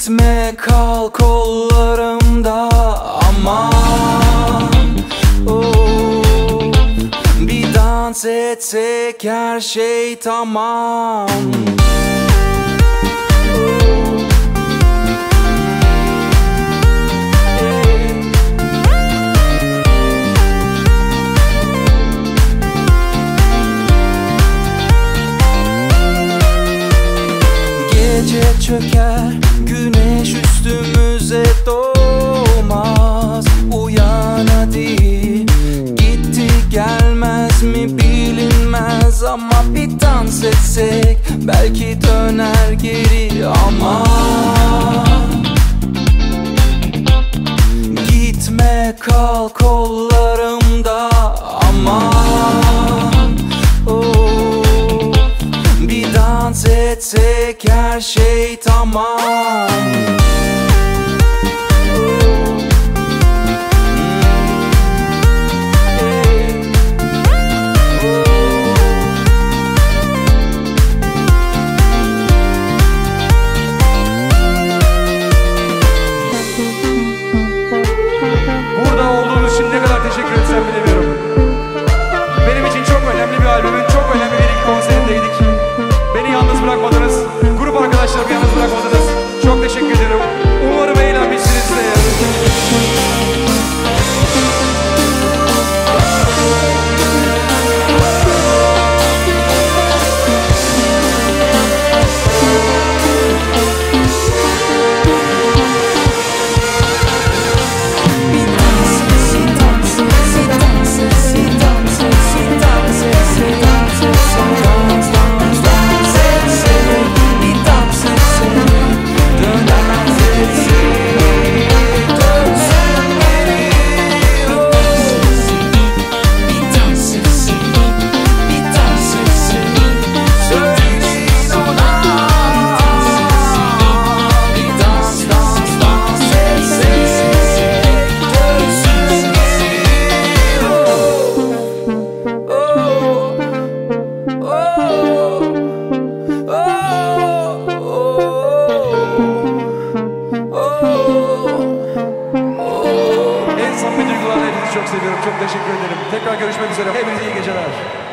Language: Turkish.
Gitme kal kollarımda aman. Bir dans etsek her şey tamam. Gece çöker, güneş üstümüze doğmaz. Uyan hadi, gitti gelmez mi bilinmez. Ama bir dans etsek belki döner geri ama. Gitme kal kollarımda aman. Bir dans etsek her şey tamam. Burada olduğunuz için ne kadar teşekkür etsem bilemiyorum. Benim için çok önemli bir albümün çok önemli bir ilk konserindeydik. Beni yalnız bırakmadınız. Grup arkadaşlarımı yalnız bırakmadınız. Çok teşekkür ederim. Umarım eğlenmişsinizdir. En samimi duygularla hepinizi çok seviyorum. Çok teşekkür ederim. Tekrar görüşmek üzere. Hepinize iyi geceler.